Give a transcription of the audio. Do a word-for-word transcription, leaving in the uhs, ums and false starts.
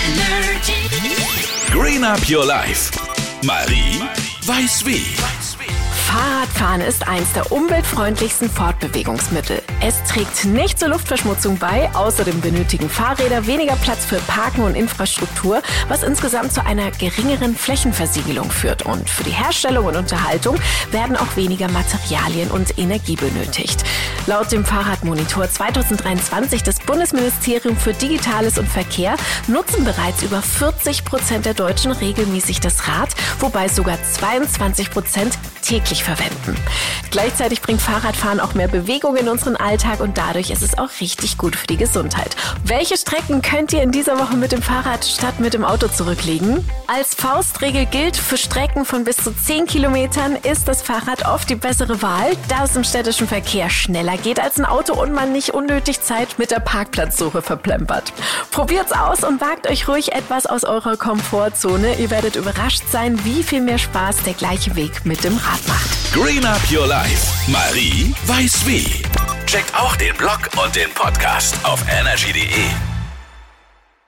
Green Up Your Life. Marie weiß wie. Fahrradfahren ist eins der umweltfreundlichsten Fortbewegungsmittel. Es trägt nicht zur Luftverschmutzung bei, außerdem benötigen Fahrräder weniger Platz für Parken und Infrastruktur, was insgesamt zu einer geringeren Flächenversiegelung führt. Und für die Herstellung und Unterhaltung werden auch weniger Materialien und Energie benötigt. Laut dem Fahrradmonitor zwanzig dreiundzwanzig des Bundesministeriums für Digitales und Verkehr nutzen bereits über vierzig Prozent der Deutschen regelmäßig das Rad, wobei sogar zweiundzwanzig Prozent täglich verwenden. Gleichzeitig bringt Fahrradfahren auch mehr Bewegung in unseren Alltag und dadurch ist es auch richtig gut für die Gesundheit. Welche Strecken könnt ihr in dieser Woche mit dem Fahrrad statt mit dem Auto zurücklegen? Als Faustregel gilt, für Strecken von bis zu zehn Kilometern ist das Fahrrad oft die bessere Wahl, da es im städtischen Verkehr schneller geht als ein Auto und man nicht unnötig Zeit mit der Parkplatzsuche verplempert. Probiert's aus und wagt euch ruhig etwas aus eurer Komfortzone. Ihr werdet überrascht sein, wie viel mehr Spaß der gleiche Weg mit dem Rad macht. Green Up Your Life. Marie weiß wie. Checkt auch den Blog und den Podcast auf energy punkt de.